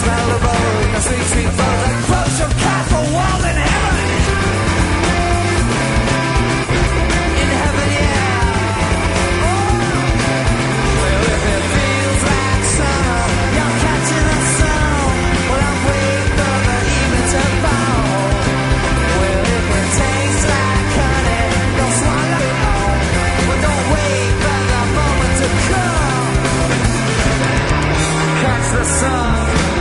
smell the road, the sweet, sweet road that grows your castle wall in heaven. In heaven, yeah. Oh. Well, if it feels like summer, you're catching the sun. Well, I'm waiting for the evening to fall. Well, if it tastes like honey, don't swallow it all. Well, don't wait for the moment to come. Catch the sun.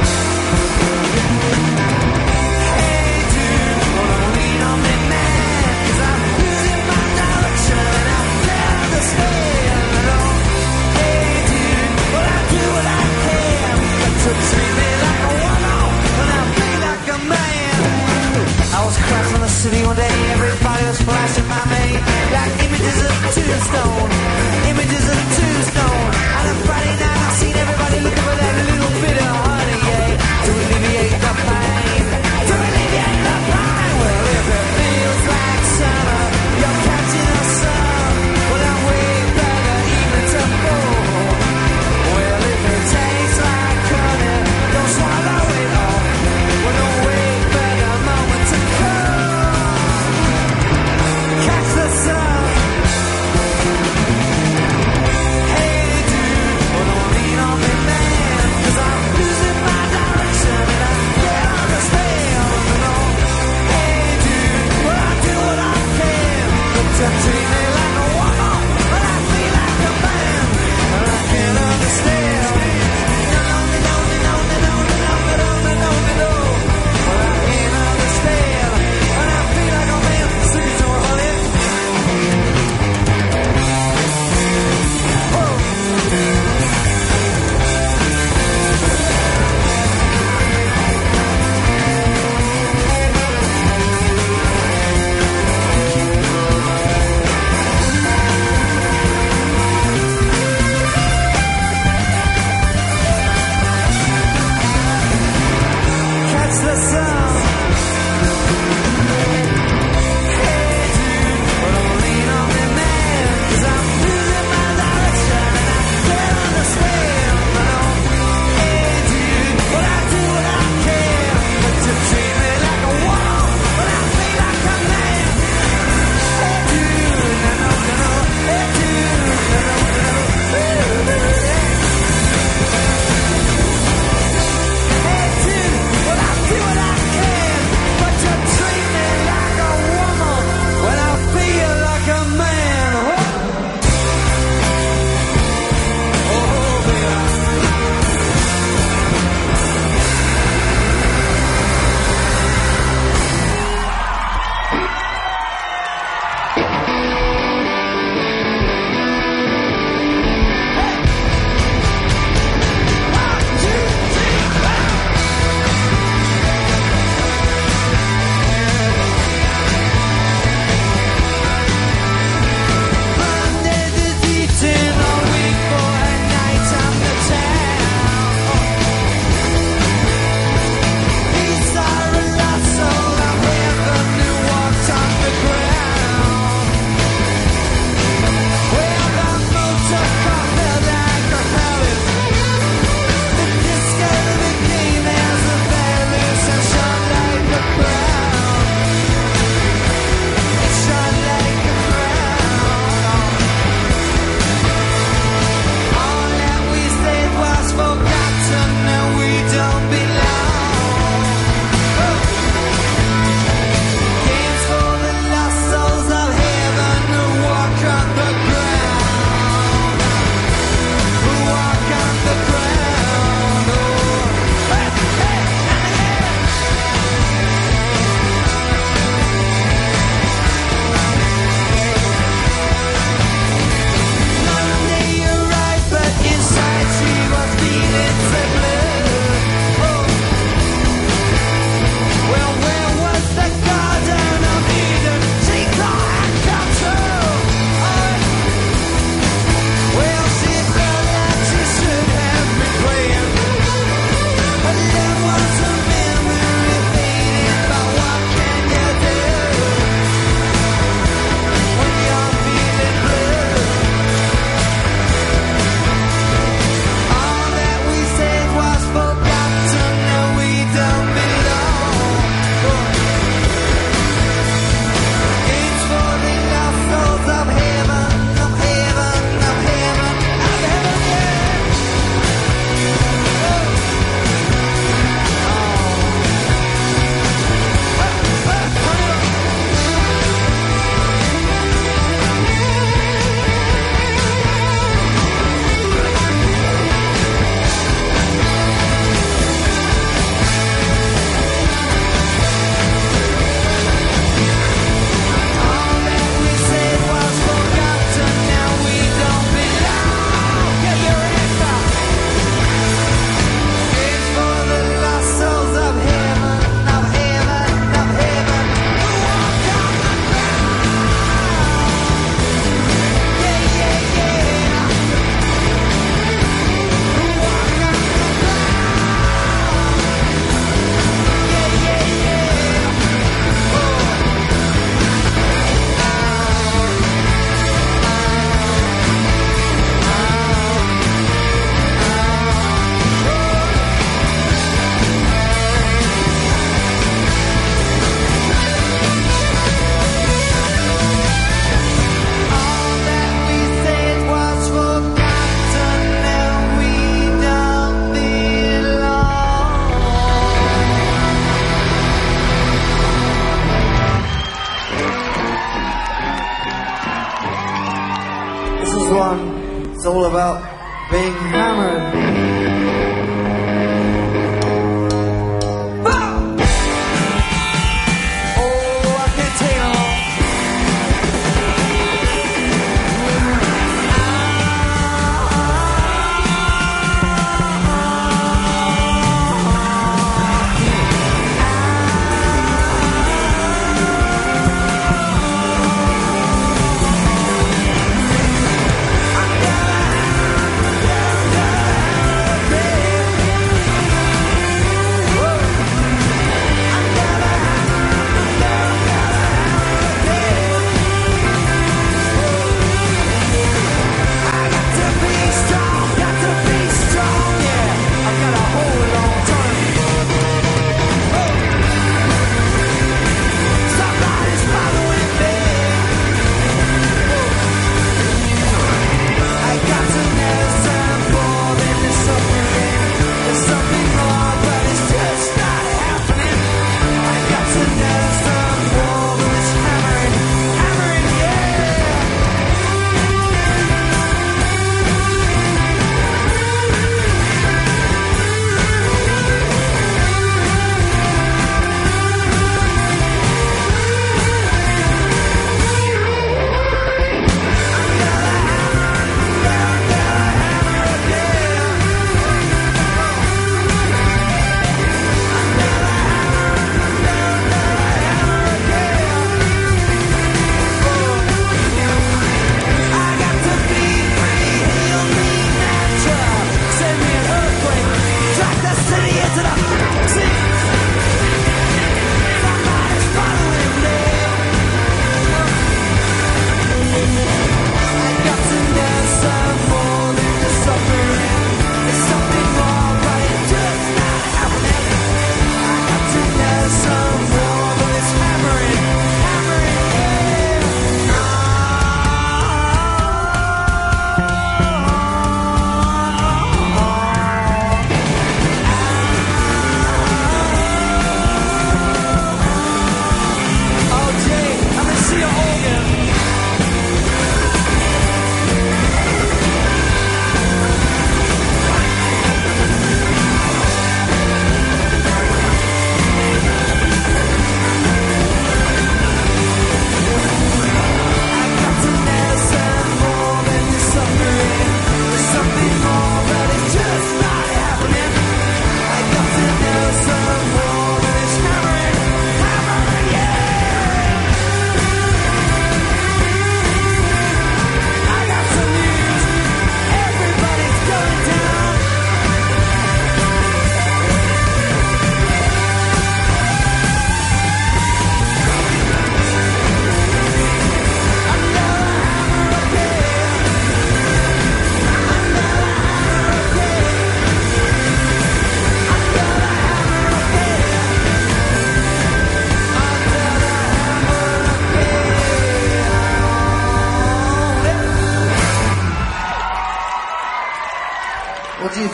Hey dude, wanna lean on me, man? 'Cause I'm losing my direction and I'm down to stay alone. Hey dude, well I do what I can, but to treat me like a one-off when I feel like a man. I was crossing the city one day, everybody was flashing my name like images of Tombstone, images of Tombstone. And on Friday night I seen everybody looking for that little bit of honey, yeah, to alleviate the pain, to alleviate the pain. Well, if it feels like summer, you're catching the sun. Well, I'm waiting for the evening to fall. Well, if it tastes like honey, don't swallow it all. Well, don't wait for the moment to come. Catch the sun. Hey dude, well don't lean on me, man, 'cause I'm losing my direction and I can't understand. No. Hey dude, well I do what I can, but you treat me like a woman, but I feel like a man, and I can't understand. No, no, no, no, no, no, no, no, no, no, no, no. Well I can't understand, and I feel like a man. Sing it to her, honey. Catch the sun. Hey dude, well don't lean on me, man, 'cause I'm losing my direction and I can't understand. No. Hey dude, well I do what I can, but you treat me like a woman, but I feel like a man. Hey dude, no, no, no, no. Hey dude, no, no, no, no. Hey dude, well I do what I can.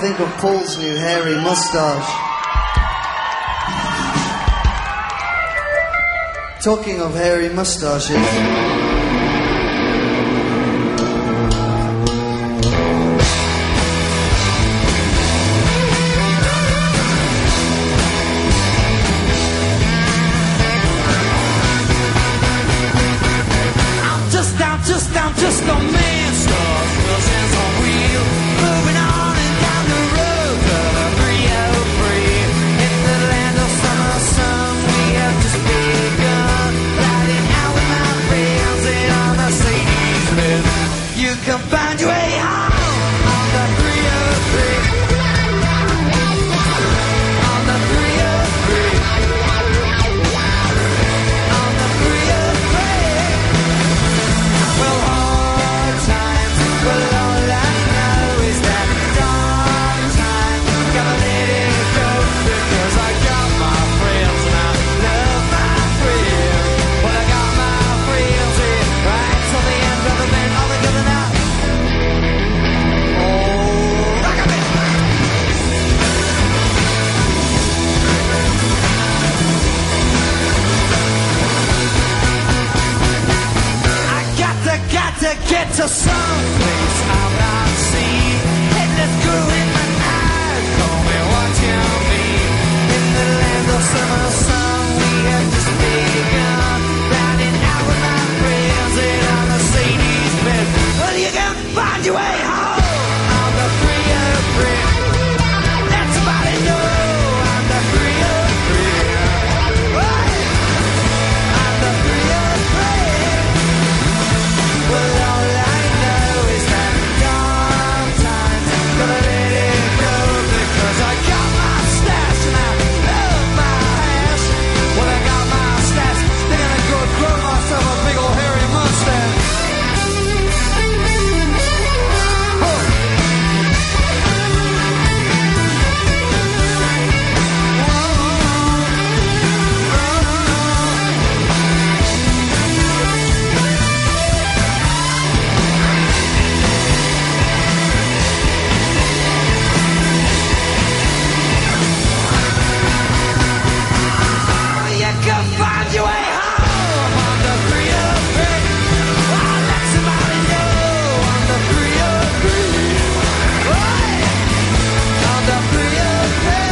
think of Paul's new hairy moustache. Talking of hairy moustaches. Just a man stars, wheels on wheel, moving on and down the road of the 303. In the land of summer sun, we have just begun. Riding out with my friends in our Mercedes Benz. You can find your way home on the 303. On the 303. On the 303. Well, well, all I know is that dark time, gotta let it go, because I got my friends and I love my friends. Well, I got my friends here, right till the end of the band, all together now. Oh, rock a bit. I got to get to someplace I've not seen. Headless girl in my eyes, call me what you mean. In the land of summer sun, we have just begun. Riding out with my friends in our Mercedes Benz. Well, you can find your way home on the 303. Let somebody know on the 303. On the 303. Well, all I know is that dark times, gonna let it go, because I got my stash and I love my hash. Well, I got my stash, then I go grow myself a big old hairy mustache. You can find your way home on the 303. Oh, let somebody know on the 303. On the 303.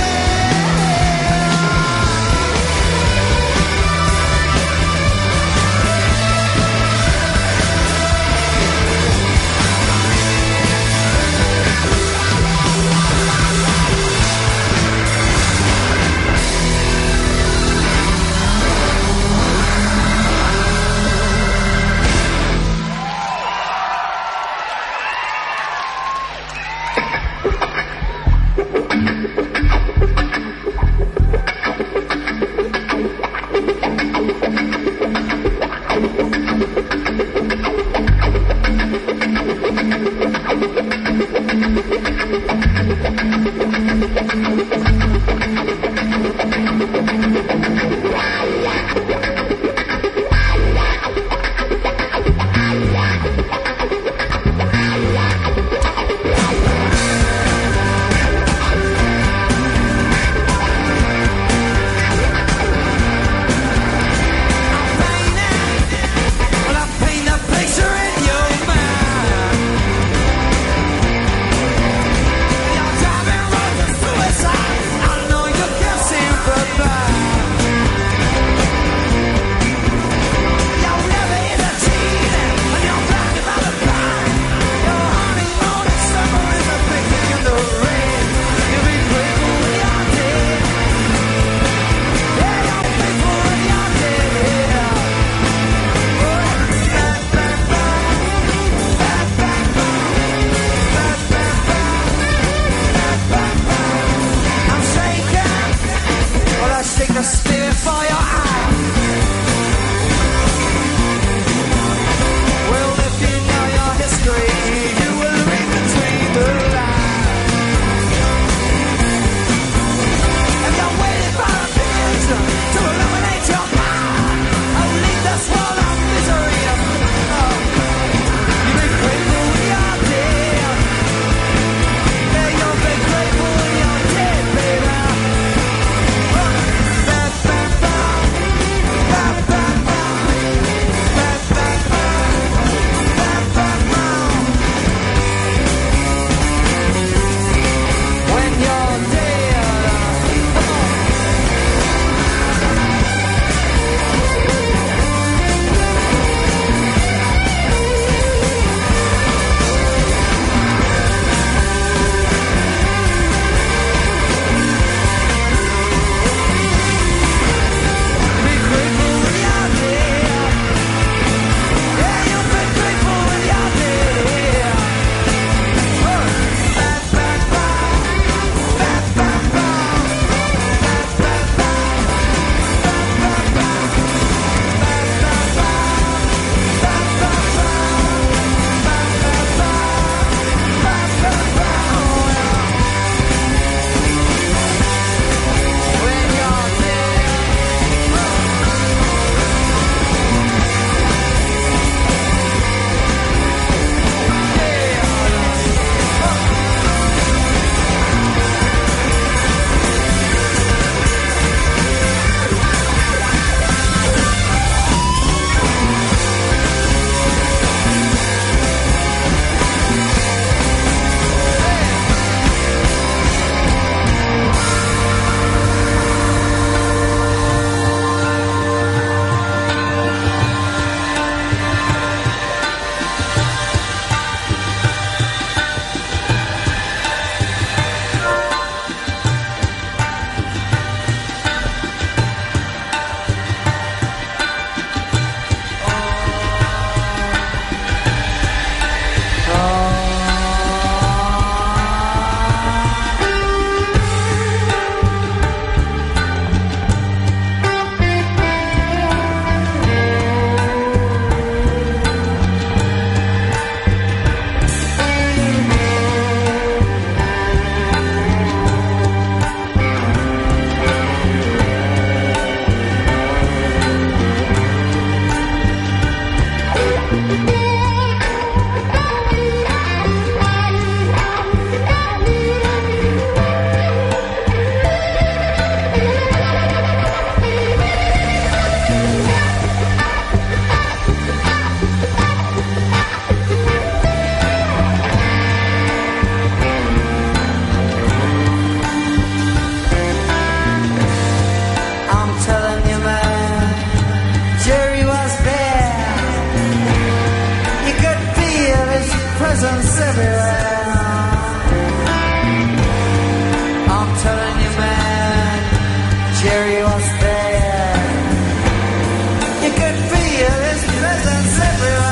The spirit for your eyes. Well, if you know your history, you will read between the lines. And you're waiting for a vision to illuminate your mind. I'll leave this world of misery. You'll be grateful when you're dead. Yeah, you'll be grateful. Jerry was there. You could feel his presence everywhere.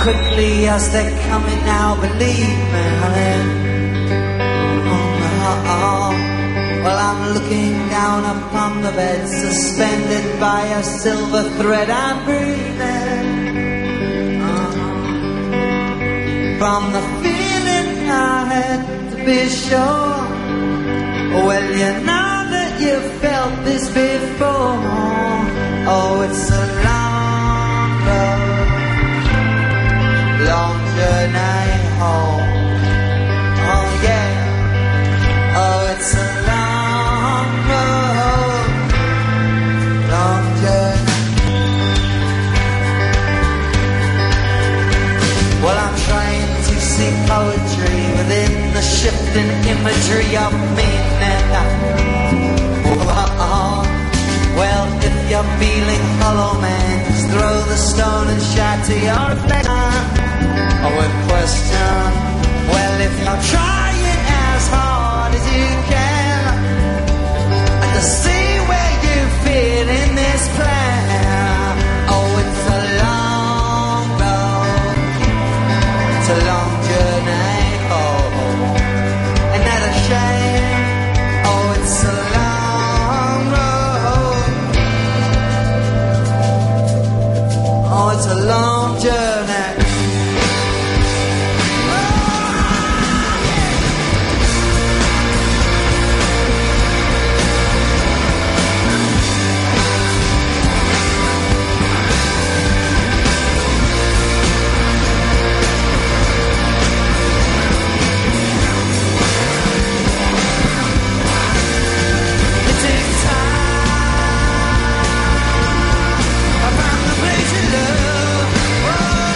quickly as they're coming now, believe me. Well, I'm looking down upon the bed, suspended by a silver thread. I'm breathing from the feeling I had, to be sure. Well, you know that you felt this before. Oh, it's a long road, long journey home. Oh yeah, oh it's a long road, long journey. Well, I'm trying to see poetry within the shifting imagery of meaning. Well, if you're feeling hollow, man, just throw the stone and shatter your reflection. Oh, a question. Well, if you're trying as hard as you can to see where you fit in this plan. Oh, it's a long road, it's a long journey home. Ain't that a shame? Oh, it's a long road. Oh, it's a long journey. Oh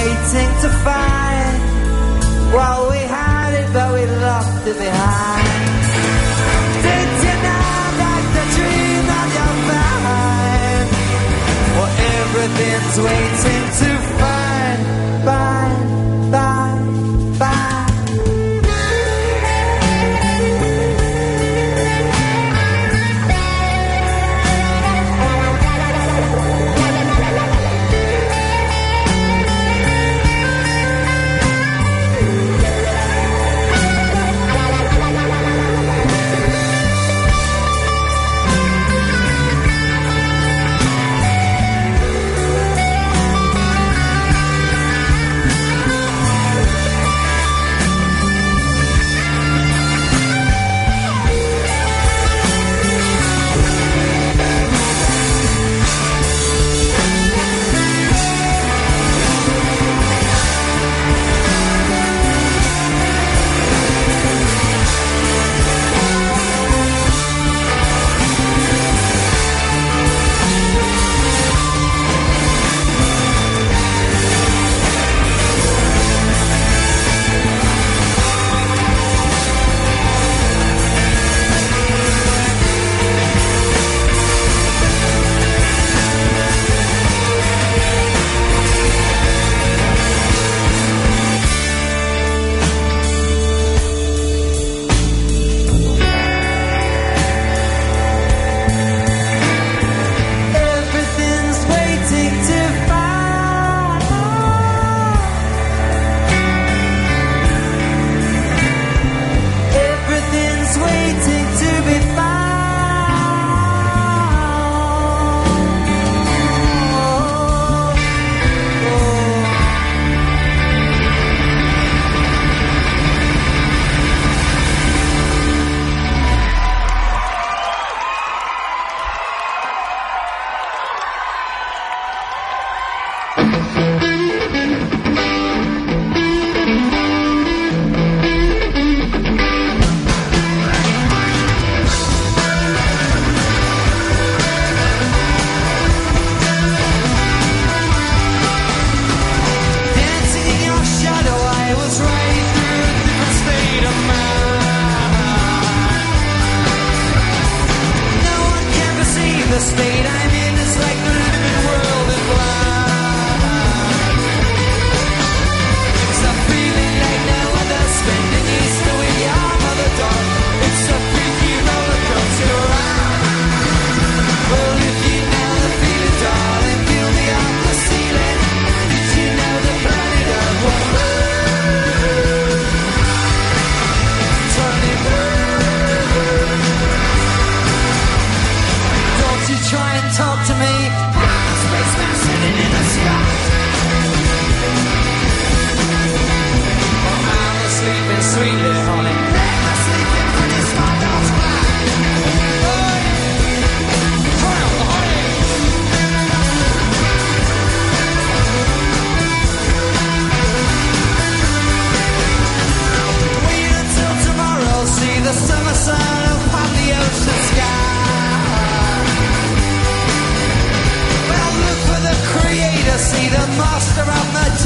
waiting to find. Well, we had it, but we left it behind. Did you know that the dream that you'll find? Well, everything's waiting to find. Find, find, find. See the master of the